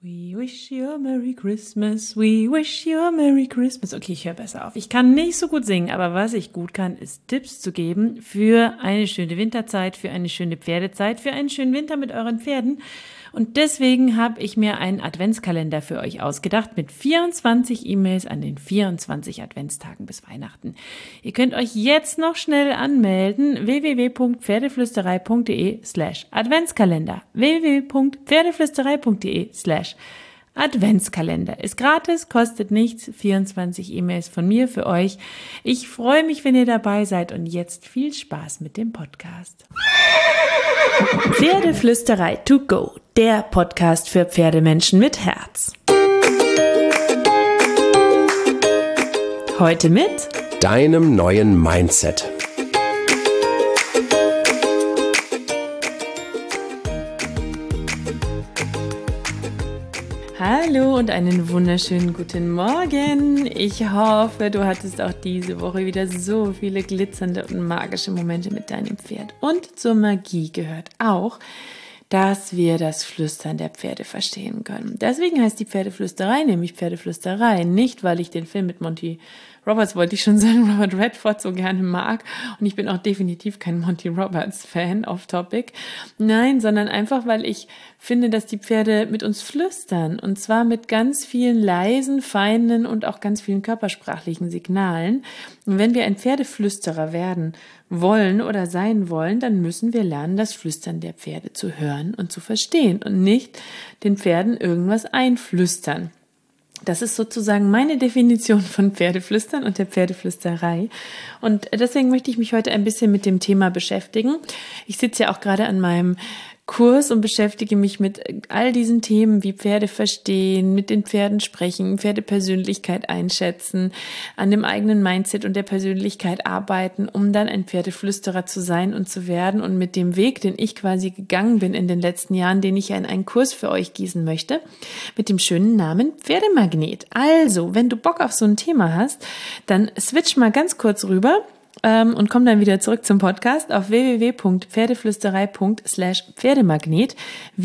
We wish you a Merry Christmas, we wish you a Merry Christmas. Okay, ich höre besser auf. Ich kann nicht so gut singen, aber was ich gut kann, ist Tipps zu geben für eine schöne Winterzeit, für eine schöne Pferdezeit, für einen schönen Winter mit euren Pferden. Und deswegen habe ich mir einen Adventskalender für euch ausgedacht mit 24 E-Mails an den 24 Adventstagen bis Weihnachten. Ihr könnt euch jetzt noch schnell anmelden, www.pferdeflüsterei.de/Adventskalender. www.pferdeflüsterei.de/Adventskalender. Ist gratis, kostet nichts, 24 E-Mails von mir für euch. Ich freue mich, wenn ihr dabei seid und jetzt viel Spaß mit dem Podcast. Pferdeflüsterei to go, der Podcast für Pferdemenschen mit Herz. Heute mit deinem neuen Mindset. Hallo und einen wunderschönen guten Morgen. Ich hoffe, du hattest auch diese Woche wieder so viele glitzernde und magische Momente mit deinem Pferd. Und zur Magie gehört auch, dass wir das Flüstern der Pferde verstehen können. Deswegen heißt die Pferdeflüsterei nämlich Pferdeflüsterei. Nicht, weil ich den Film mit Monty Roberts, wollte ich schon sagen, Robert Redford so gerne mag. Und ich bin auch definitiv kein Monty Roberts Fan, off topic. Nein, sondern einfach, weil ich finde, dass die Pferde mit uns flüstern. Und zwar mit ganz vielen leisen, feinen und auch ganz vielen körpersprachlichen Signalen. Und wenn wir ein Pferdeflüsterer werden wollen oder sein wollen, dann müssen wir lernen, das Flüstern der Pferde zu hören und zu verstehen und nicht den Pferden irgendwas einflüstern. Das ist sozusagen meine Definition von Pferdeflüstern und der Pferdeflüsterei. Und deswegen möchte ich mich heute ein bisschen mit dem Thema beschäftigen. Ich sitze ja auch gerade an meinem Kurs und beschäftige mich mit all diesen Themen wie Pferde verstehen, mit den Pferden sprechen, Pferdepersönlichkeit einschätzen, an dem eigenen Mindset und der Persönlichkeit arbeiten, um dann ein Pferdeflüsterer zu sein und zu werden. Und mit dem Weg, den ich quasi gegangen bin in den letzten Jahren, den ich ja in einen Kurs für euch gießen möchte, mit dem schönen Namen Pferdemagnet. Also, wenn du Bock auf so ein Thema hast, dann switch mal ganz kurz rüber und komm dann wieder zurück zum Podcast auf www.pferdeflüsterei./Pferdemagnet,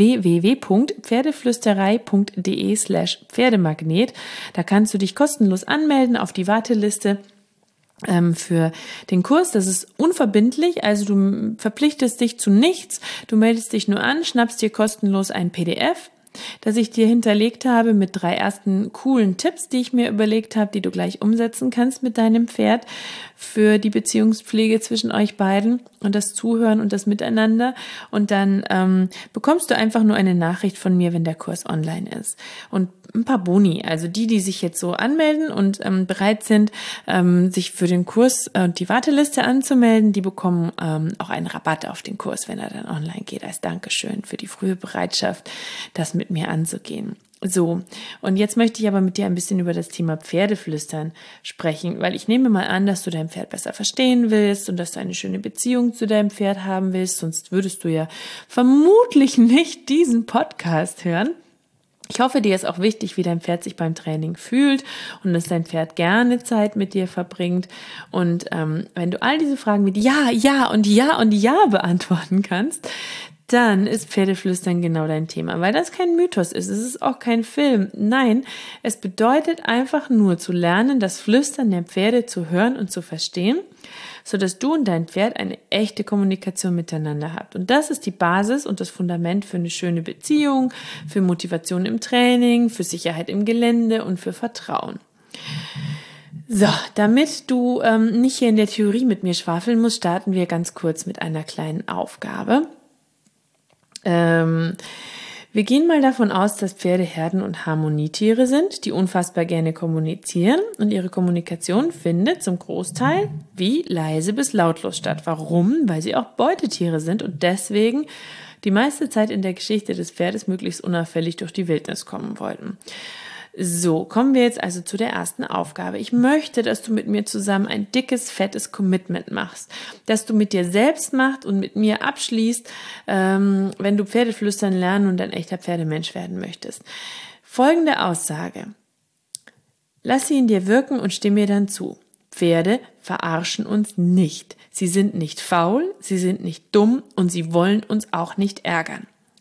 www.pferdeflüsterei.de/Pferdemagnet. Da kannst du dich kostenlos anmelden auf die Warteliste für den Kurs. Das ist unverbindlich, also du verpflichtest dich zu nichts. Du meldest dich nur an, schnappst dir kostenlos ein PDF, das ich dir hinterlegt habe mit 3 ersten coolen Tipps, die ich mir überlegt habe, die du gleich umsetzen kannst mit deinem Pferd für die Beziehungspflege zwischen euch beiden und das Zuhören und das Miteinander. Und dann bekommst du einfach nur eine Nachricht von mir, wenn der Kurs online ist. Und ein paar Boni, also die sich jetzt so anmelden und bereit sind, sich für den Kurs und die Warteliste anzumelden, die bekommen auch einen Rabatt auf den Kurs, wenn er dann online geht, als Dankeschön für die frühe Bereitschaft, das mit mir anzugehen. So, und jetzt möchte ich aber mit dir ein bisschen über das Thema Pferdeflüstern sprechen, weil ich nehme mal an, dass du dein Pferd besser verstehen willst und dass du eine schöne Beziehung zu deinem Pferd haben willst, sonst würdest du ja vermutlich nicht diesen Podcast hören. Ich hoffe, dir ist auch wichtig, wie dein Pferd sich beim Training fühlt und dass dein Pferd gerne Zeit mit dir verbringt. Und wenn du all diese Fragen mit Ja, Ja und Ja und Ja beantworten kannst, dann ist Pferdeflüstern genau dein Thema, weil das kein Mythos ist, es ist auch kein Film. Nein, es bedeutet einfach nur zu lernen, das Flüstern der Pferde zu hören und zu verstehen, sodass du und dein Pferd eine echte Kommunikation miteinander habt. Und das ist die Basis und das Fundament für eine schöne Beziehung, für Motivation im Training, für Sicherheit im Gelände und für Vertrauen. So, damit du nicht hier in der Theorie mit mir schwafeln musst, starten wir ganz kurz mit einer kleinen Aufgabe. Wir gehen mal davon aus, dass Pferde Herden- und Harmonietiere sind, die unfassbar gerne kommunizieren und ihre Kommunikation findet zum Großteil wie leise bis lautlos statt. Warum? Weil sie auch Beutetiere sind und deswegen die meiste Zeit in der Geschichte des Pferdes möglichst unauffällig durch die Wildnis kommen wollten. So, kommen wir jetzt also zu der ersten Aufgabe. Ich möchte, dass du mit mir zusammen ein dickes, fettes Commitment machst, dass du mit dir selbst machst und mit mir abschließt, wenn du Pferdeflüstern lernen und ein echter Pferdemensch werden möchtest. Folgende Aussage. Lass sie in dir wirken und stimme mir dann zu. Pferde verarschen uns nicht. Sie sind nicht faul, sie sind nicht dumm und sie wollen uns auch nicht ärgern.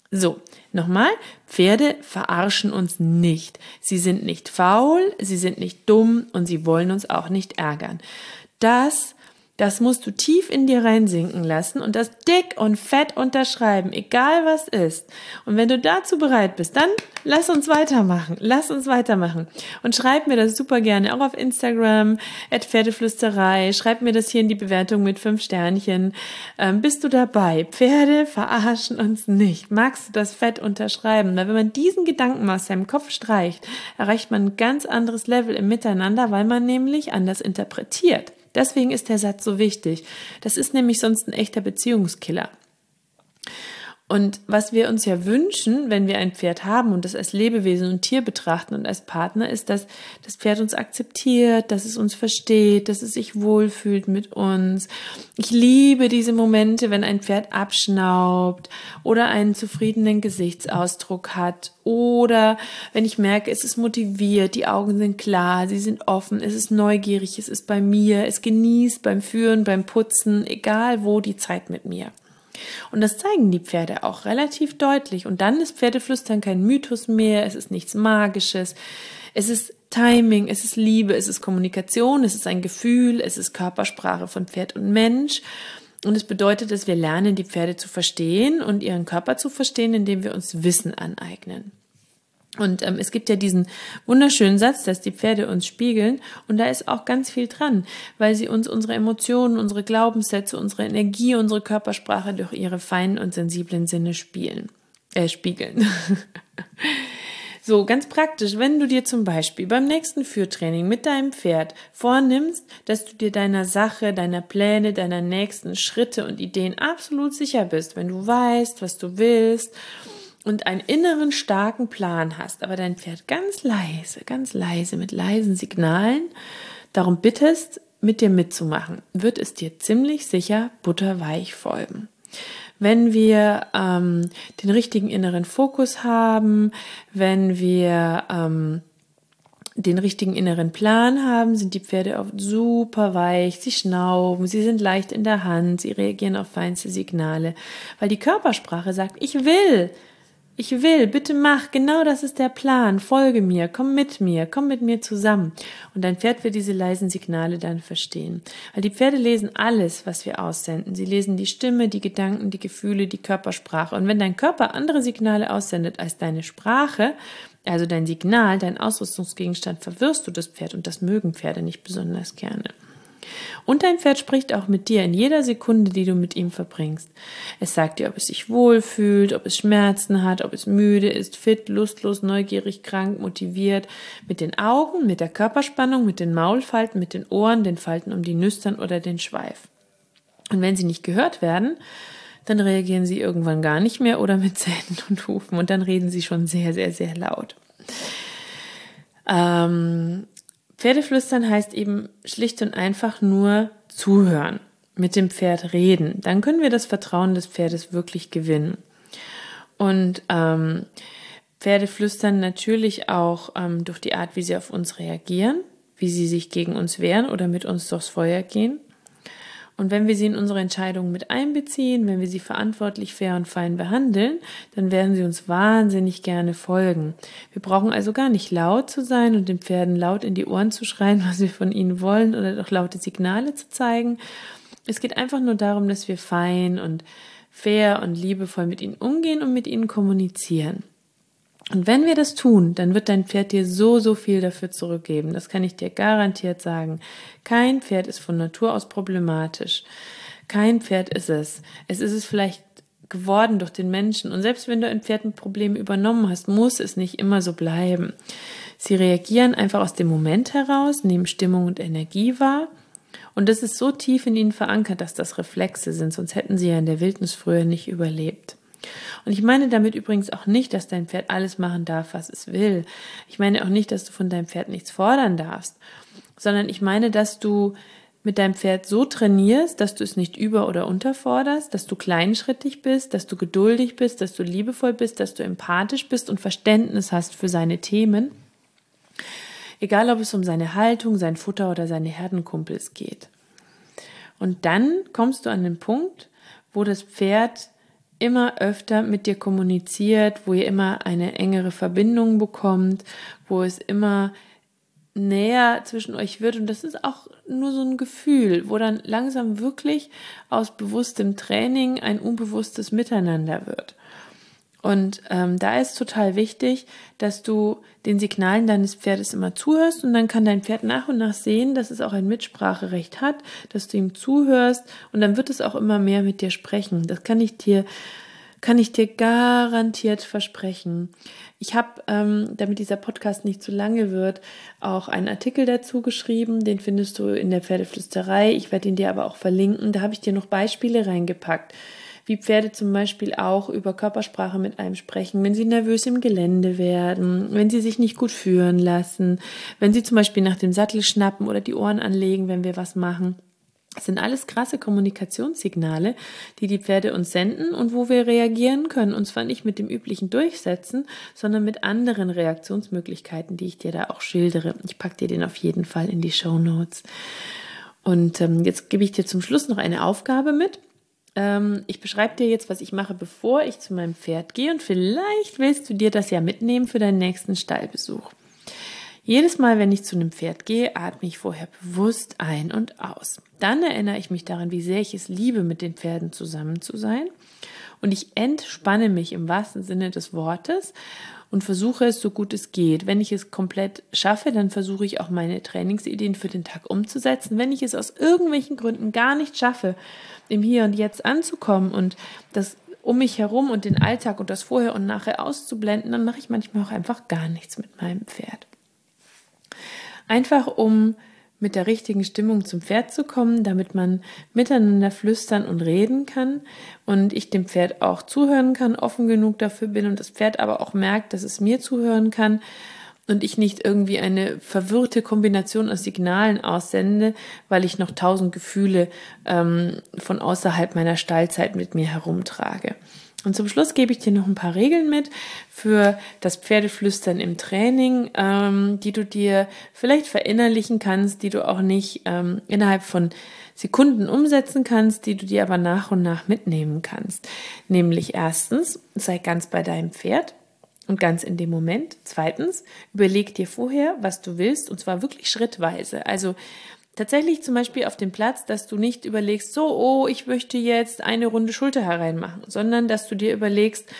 So, nochmal, Pferde verarschen uns nicht. Sie sind nicht faul, sie sind nicht dumm und sie wollen uns auch nicht ärgern. Das musst du tief in dir reinsinken lassen und das dick und fett unterschreiben, egal was ist. Und wenn du dazu bereit bist, dann lass uns weitermachen. Und schreib mir das super gerne, auch auf Instagram, @Pferdeflüsterei. Schreib mir das hier in die Bewertung mit 5 Sternchen. Bist du dabei? Pferde verarschen uns nicht. Magst du das fett unterschreiben? Weil wenn man diesen Gedanken aus seinem Kopf streicht, erreicht man ein ganz anderes Level im Miteinander, weil man nämlich anders interpretiert. Deswegen ist der Satz so wichtig. Das ist nämlich sonst ein echter Beziehungskiller. Und was wir uns ja wünschen, wenn wir ein Pferd haben und das als Lebewesen und Tier betrachten und als Partner, ist, dass das Pferd uns akzeptiert, dass es uns versteht, dass es sich wohlfühlt mit uns. Ich liebe diese Momente, wenn ein Pferd abschnaubt oder einen zufriedenen Gesichtsausdruck hat oder wenn ich merke, es ist motiviert, die Augen sind klar, sie sind offen, es ist neugierig, es ist bei mir, es genießt beim Führen, beim Putzen, egal wo, die Zeit mit mir. Und das zeigen die Pferde auch relativ deutlich. Und dann ist Pferdeflüstern kein Mythos mehr, es ist nichts Magisches. Es ist Timing, es ist Liebe, es ist Kommunikation, es ist ein Gefühl, es ist Körpersprache von Pferd und Mensch. Und es bedeutet, dass wir lernen, die Pferde zu verstehen und ihren Körper zu verstehen, indem wir uns Wissen aneignen. Und es gibt ja diesen wunderschönen Satz, dass die Pferde uns spiegeln und da ist auch ganz viel dran, weil sie uns unsere Emotionen, unsere Glaubenssätze, unsere Energie, unsere Körpersprache durch ihre feinen und sensiblen Sinne spiegeln. So, ganz praktisch, wenn du dir zum Beispiel beim nächsten Führtraining mit deinem Pferd vornimmst, dass du dir deiner Sache, deiner Pläne, deiner nächsten Schritte und Ideen absolut sicher bist, wenn du weißt, was du willst, und einen inneren starken Plan hast, aber dein Pferd ganz leise, mit leisen Signalen darum bittest, mit dir mitzumachen, wird es dir ziemlich sicher butterweich folgen. Wenn wir den richtigen inneren Fokus haben, wenn wir den richtigen inneren Plan haben, sind die Pferde oft super weich, sie schnauben, sie sind leicht in der Hand, sie reagieren auf feinste Signale, weil die Körpersprache sagt, ich will, bitte mach, genau das ist der Plan, folge mir, komm mit mir zusammen. Und dein Pferd wird diese leisen Signale dann verstehen. Weil die Pferde lesen alles, was wir aussenden. Sie lesen die Stimme, die Gedanken, die Gefühle, die Körpersprache. Und wenn dein Körper andere Signale aussendet als deine Sprache, also dein Signal, dein Ausrüstungsgegenstand, verwirrst du das Pferd und das mögen Pferde nicht besonders gerne. Und dein Pferd spricht auch mit dir in jeder Sekunde, die du mit ihm verbringst. Es sagt dir, ob es sich wohlfühlt, ob es Schmerzen hat, ob es müde ist, fit, lustlos, neugierig, krank, motiviert. Mit den Augen, mit der Körperspannung, mit den Maulfalten, mit den Ohren, den Falten um die Nüstern oder den Schweif. Und wenn sie nicht gehört werden, dann reagieren sie irgendwann gar nicht mehr oder mit Zähnen und Hufen. Und dann reden sie schon sehr, sehr, sehr laut. Pferdeflüstern heißt eben schlicht und einfach nur zuhören, mit dem Pferd reden. Dann können wir das Vertrauen des Pferdes wirklich gewinnen. Und Pferde flüstern natürlich auch durch die Art, wie sie auf uns reagieren, wie sie sich gegen uns wehren oder mit uns durchs Feuer gehen. Und wenn wir sie in unsere Entscheidungen mit einbeziehen, wenn wir sie verantwortlich, fair und fein behandeln, dann werden sie uns wahnsinnig gerne folgen. Wir brauchen also gar nicht laut zu sein und den Pferden laut in die Ohren zu schreien, was wir von ihnen wollen oder doch laute Signale zu zeigen. Es geht einfach nur darum, dass wir fein und fair und liebevoll mit ihnen umgehen und mit ihnen kommunizieren. Und wenn wir das tun, dann wird dein Pferd dir so, so viel dafür zurückgeben. Das kann ich dir garantiert sagen. Kein Pferd ist von Natur aus problematisch. Kein Pferd ist es. Es ist es vielleicht geworden durch den Menschen. Und selbst wenn du ein Pferd mit Problemen übernommen hast, muss es nicht immer so bleiben. Sie reagieren einfach aus dem Moment heraus, nehmen Stimmung und Energie wahr. Und das ist so tief in ihnen verankert, dass das Reflexe sind. Sonst hätten sie ja in der Wildnis früher nicht überlebt. Und ich meine damit übrigens auch nicht, dass dein Pferd alles machen darf, was es will. Ich meine auch nicht, dass du von deinem Pferd nichts fordern darfst, sondern ich meine, dass du mit deinem Pferd so trainierst, dass du es nicht über- oder unterforderst, dass du kleinschrittig bist, dass du geduldig bist, dass du liebevoll bist, dass du empathisch bist und Verständnis hast für seine Themen. Egal, ob es um seine Haltung, sein Futter oder seine Herdenkumpels geht. Und dann kommst du an den Punkt, wo das Pferd immer öfter mit dir kommuniziert, wo ihr immer eine engere Verbindung bekommt, wo es immer näher zwischen euch wird. Und das ist auch nur so ein Gefühl, wo dann langsam wirklich aus bewusstem Training ein unbewusstes Miteinander wird. Und da ist total wichtig, dass du den Signalen deines Pferdes immer zuhörst, und dann kann dein Pferd nach und nach sehen, dass es auch ein Mitspracherecht hat, dass du ihm zuhörst, und dann wird es auch immer mehr mit dir sprechen. Das kann ich dir garantiert versprechen. Ich habe, damit dieser Podcast nicht zu lange wird, auch einen Artikel dazu geschrieben, den findest du in der Pferdeflüsterei. Ich werde ihn dir aber auch verlinken. Da habe ich dir noch Beispiele reingepackt, wie Pferde zum Beispiel auch über Körpersprache mit einem sprechen, wenn sie nervös im Gelände werden, wenn sie sich nicht gut führen lassen, wenn sie zum Beispiel nach dem Sattel schnappen oder die Ohren anlegen, wenn wir was machen. Das sind alles krasse Kommunikationssignale, die die Pferde uns senden und wo wir reagieren können. Und zwar nicht mit dem üblichen Durchsetzen, sondern mit anderen Reaktionsmöglichkeiten, die ich dir da auch schildere. Ich packe dir den auf jeden Fall in die Shownotes. Und jetzt gebe ich dir zum Schluss noch eine Aufgabe mit. Ich beschreibe dir jetzt, was ich mache, bevor ich zu meinem Pferd gehe, und vielleicht willst du dir das ja mitnehmen für deinen nächsten Stallbesuch. Jedes Mal, wenn ich zu einem Pferd gehe, atme ich vorher bewusst ein und aus. Dann erinnere ich mich daran, wie sehr ich es liebe, mit den Pferden zusammen zu sein, und ich entspanne mich im wahrsten Sinne des Wortes und versuche es so gut es geht. Wenn ich es komplett schaffe, dann versuche ich auch meine Trainingsideen für den Tag umzusetzen. Wenn ich es aus irgendwelchen Gründen gar nicht schaffe, im Hier und Jetzt anzukommen und das um mich herum und den Alltag und das Vorher und Nachher auszublenden, dann mache ich manchmal auch einfach gar nichts mit meinem Pferd. Einfach um mit der richtigen Stimmung zum Pferd zu kommen, damit man miteinander flüstern und reden kann und ich dem Pferd auch zuhören kann, offen genug dafür bin und das Pferd aber auch merkt, dass es mir zuhören kann und ich nicht irgendwie eine verwirrte Kombination aus Signalen aussende, weil ich noch 1000 Gefühle von außerhalb meiner Stallzeit mit mir herumtrage. Und zum Schluss gebe ich dir noch ein paar Regeln mit für das Pferdeflüstern im Training, die du dir vielleicht verinnerlichen kannst, die du auch nicht innerhalb von Sekunden umsetzen kannst, die du dir aber nach und nach mitnehmen kannst. Nämlich erstens, sei ganz bei deinem Pferd und ganz in dem Moment. Zweitens, überleg dir vorher, was du willst, und zwar wirklich schrittweise. Also tatsächlich zum Beispiel auf dem Platz, dass du nicht überlegst, ich möchte jetzt eine Runde Schulterherein machen, sondern dass du dir überlegst,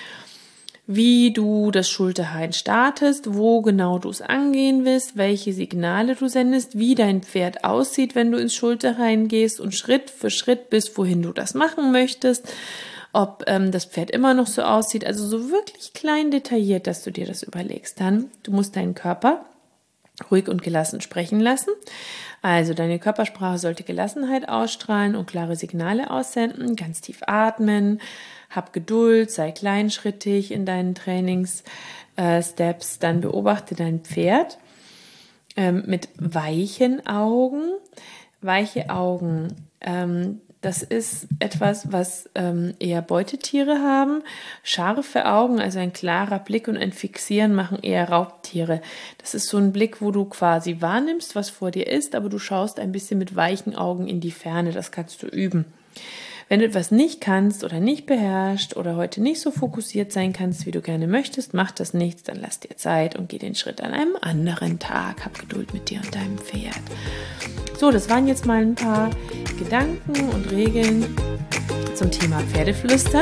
wie du das Schulterherein startest, wo genau du es angehen willst, welche Signale du sendest, wie dein Pferd aussieht, wenn du ins Schulterherein gehst, und Schritt für Schritt bis wohin du das machen möchtest, ob das Pferd immer noch so aussieht, also so wirklich klein detailliert, dass du dir das überlegst. Dann, du musst deinen Körper ruhig und gelassen sprechen lassen. Also deine Körpersprache sollte Gelassenheit ausstrahlen und klare Signale aussenden. Ganz tief atmen, hab Geduld, sei kleinschrittig in deinen Trainingssteps. Dann beobachte dein Pferd mit weichen Augen. Weiche Augen, das ist etwas, was eher Beutetiere haben. Scharfe Augen, also ein klarer Blick und ein Fixieren, machen eher Raubtiere. Das ist so ein Blick, wo du quasi wahrnimmst, was vor dir ist, aber du schaust ein bisschen mit weichen Augen in die Ferne. Das kannst du üben. Wenn du etwas nicht kannst oder nicht beherrschst oder heute nicht so fokussiert sein kannst, wie du gerne möchtest, macht das nichts, dann lass dir Zeit und geh den Schritt an einem anderen Tag. Hab Geduld mit dir und deinem Pferd. So, das waren jetzt mal ein paar Gedanken und Regeln zum Thema Pferdeflüstern.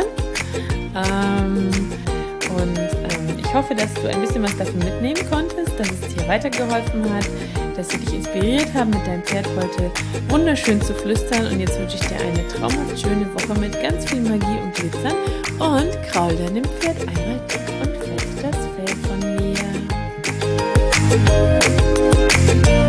Ich hoffe, dass du ein bisschen was davon mitnehmen konntest, dass es dir weitergeholfen hat, dass sie dich inspiriert haben, mit deinem Pferd heute wunderschön zu flüstern. Und jetzt wünsche ich dir eine traumhaft schöne Woche mit ganz viel Magie und Glitzern. Und kraul deinem Pferd einmal dick und fest das Fell von mir.